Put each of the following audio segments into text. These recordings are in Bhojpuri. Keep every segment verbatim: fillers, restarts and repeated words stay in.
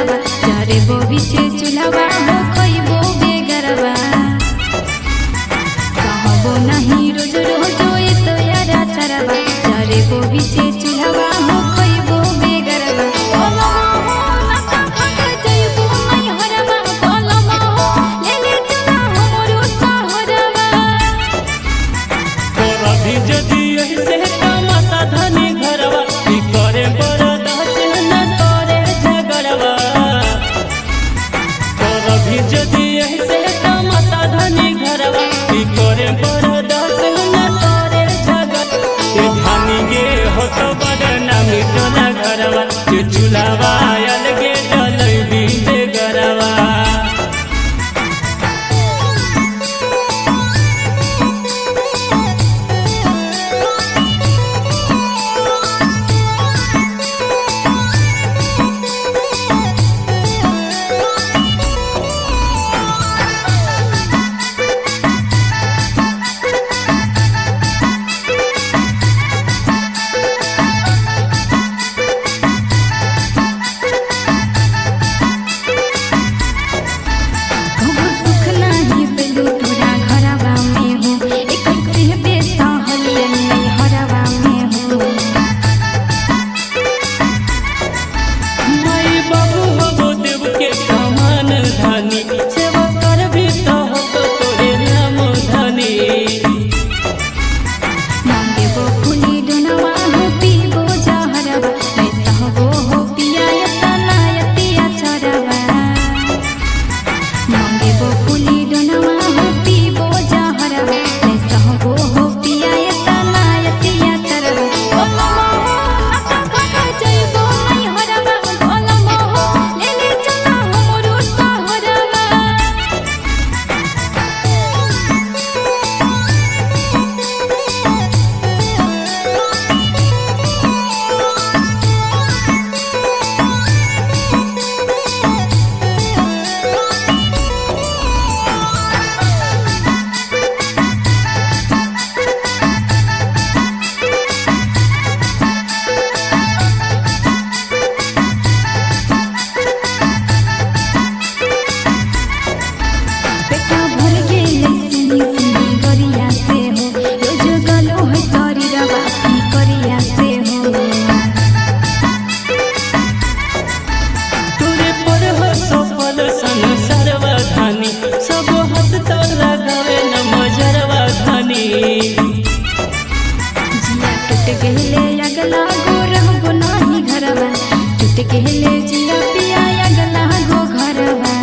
चरवा चारे बो बीचे चूल्हा हो खइबो बेगरवा सहबो नहीं रोज रोज ये तो यारा चरवा चारे बो बीचे चूल्हा हो खइबो बेगरवा चूल्हा अलगे जलैबी बेगरवा टूट गहले अगला गो रहबो नाही घरवा टूट गहले जिया पिया अगला गो घरवा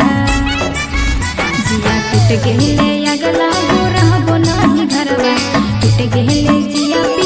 जिया टूट गहले अगला गो रहबो नाही घरवा टूट गहले जिया